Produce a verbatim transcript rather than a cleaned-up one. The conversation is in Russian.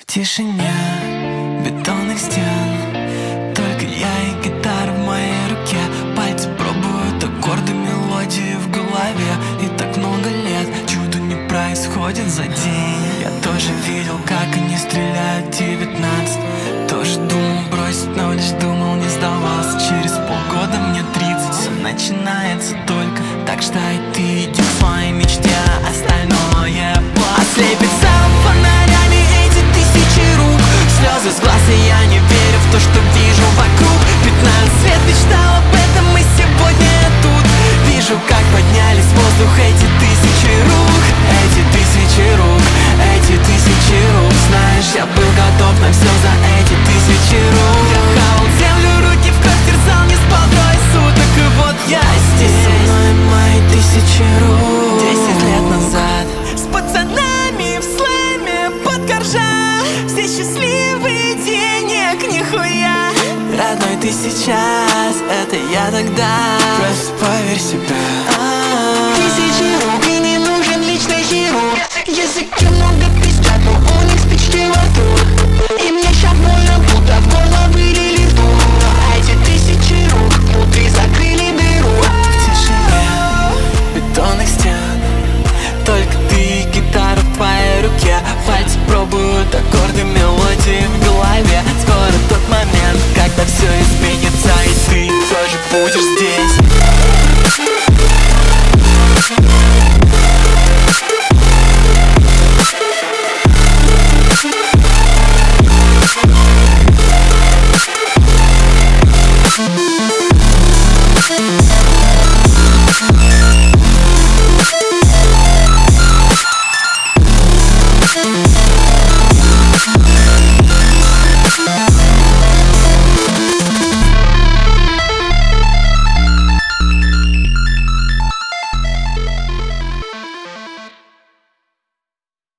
тишине бетонных стен только я и гитара в моей руке. Пальцы пробуют аккорды, мелодии в голове. И так много лет чудо не происходит за день. Я тоже видел, как они стреляют в девятнадцать. Тоже думал бросить, но лишь думал, не сдавался. Через полгода мне тридцать, все начинается только. Так что и ты иди к своей мечте, остальное плохо. Ослепится фонарями эти тысячи рук, слезы с глаз, и я не верю в то, что вижу вокруг. Пятнадцать лет мечтал об этом, и сегодня я тут. Вижу, как поднялись в воздух эти тысячи рук. Эти тысячи рук, эти тысячи рук. Знаешь, я был готов на все за эти тысячи рук. Я хавал землю, руки в кровь терзал, не спал двое суток. И вот я здесь, со мной мои тысячи рук. Десять лет назад с пацанами в слэме под коржа. Все счастливые, денег нихуя. Родной, ты сейчас, это я тогда. Просто поверь в себя. Тысячи рук.